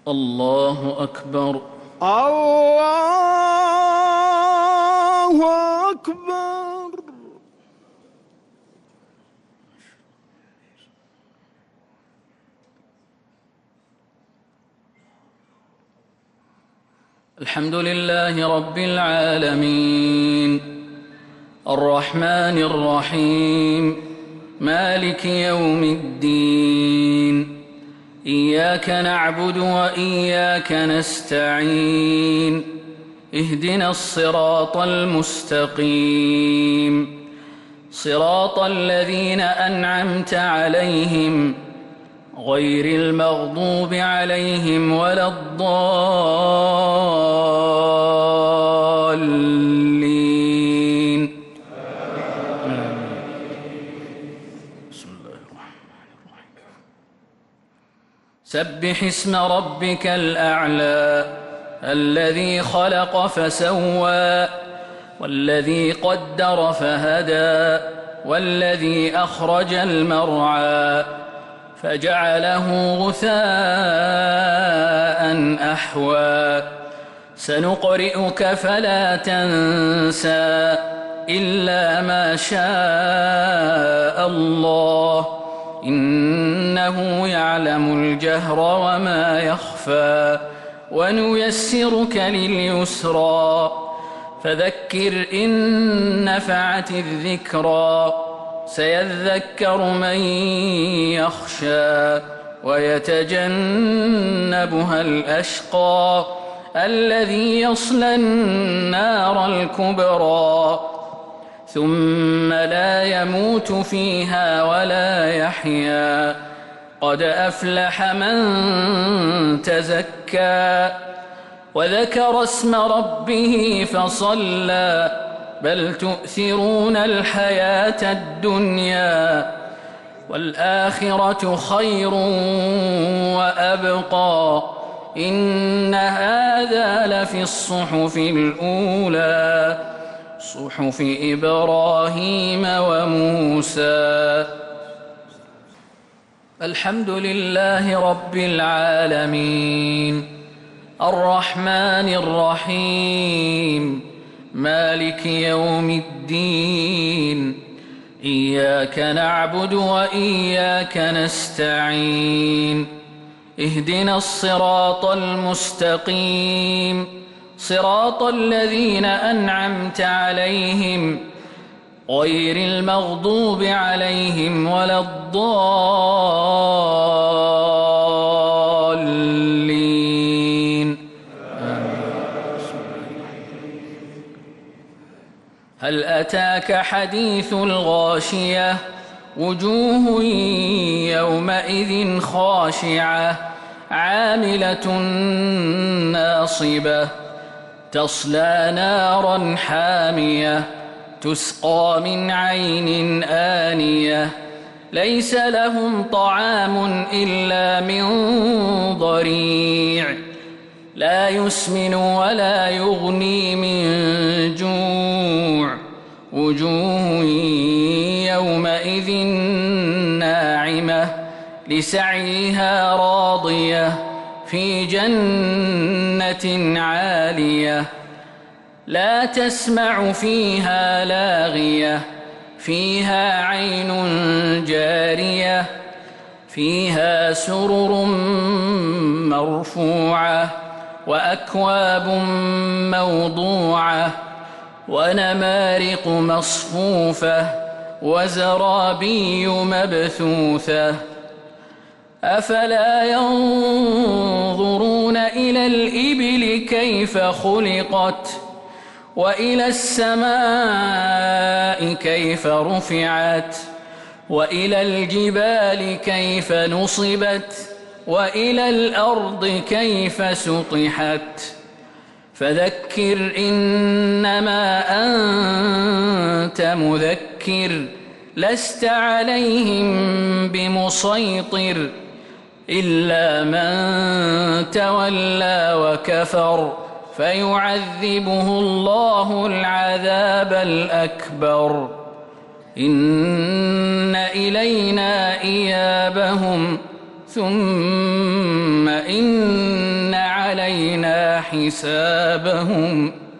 الله أكبر. الله أكبر. الحمد لله رب العالمين الرحمن الرحيم مالك يوم الدين إياك نعبد وإياك نستعين اهدنا الصراط المستقيم صراط الذين أنعمت عليهم غير المغضوب عليهم ولا الضالين. بسم الله الرحمن الرحيم. سبح اسم ربك الأعلى الذي خلق فسوى والذي قدر فهدى والذي أخرج المرعى فجعله غثاء أحوى سنقرئك فلا تنسى إلا ما شاء الله إنه يعلم الجهر وما يخفى ونيسرك لليسرى فذكر إن نفعت الذكرى سيذكر من يخشى ويتجنبها الأشقى الذي يصلى النار الكبرى ثم لا يموت فيها ولا يحيا قد أفلح من تزكى وذكر اسم ربه فصلى بل تؤثرون الحياة الدنيا والآخرة خير وأبقى إن هذا لفي الصحف الأولى صحف إبراهيم وموسى. الحمد لله رب العالمين الرحمن الرحيم مالك يوم الدين إياك نعبد وإياك نستعين اهدنا الصراط المستقيم صراط الذين أنعمت عليهم غير المغضوب عليهم ولا الضالين. هل أتاك حديث الغاشية وجوه يومئذ خاشعة عاملة ناصبة تصلى نارا حامية تسقى من عين آنية ليس لهم طعام إلا من ضريع لا يسمن ولا يغني من جوع وجوه يومئذ ناعمة لسعيها راضية في جنة عالية لا تسمع فيها لاغية فيها عين جارية فيها سرر مرفوعة وأكواب موضوعة ونمارق مصفوفة وزرابي مبثوثة أفلا ينظرون إلى الإبل كيف خلقت وإلى السماء كيف رفعت وإلى الجبال كيف نصبت وإلى الأرض كيف سطحت فذكر إنما أنت مذكر لست عليهم بمسيطر إلا من تولى وكفر فيعذبه الله العذاب الأكبر إن إلينا إيابهم ثم إن علينا حسابهم